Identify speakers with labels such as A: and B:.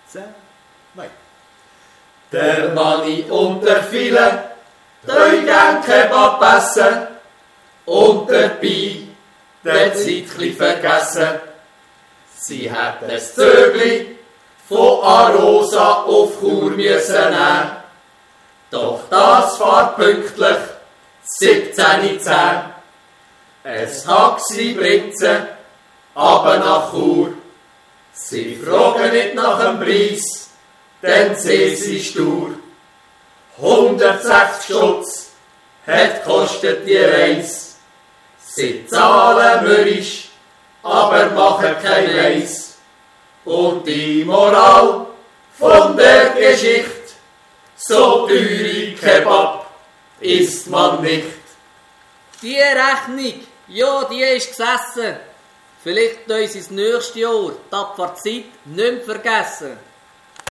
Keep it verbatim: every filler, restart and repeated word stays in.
A: zwei.
B: Der Manni und der Viele, drei gern Kebab essen und dabei den Zeitchen vergessen. Sie hätten das Zögli von Arosa auf Chur müssen nehmen. Doch das fährt pünktlich siebzehn Uhr zehn. Ein Taxi bringt sie aber nach Chur. Sie fragen nicht nach dem Preis, denn sie sind stur. hundertsechzig Stutz hat kostet die Reise. Sie zahlen mürrisch, aber machen kein Weiss. Und die Moral von der Geschichte: so teure Kebab isst man nicht.
C: Die Rechnung, ja, die ist gesessen. Vielleicht uns ins nächste Jahr die Abfahrtzeit nicht mehr vergessen.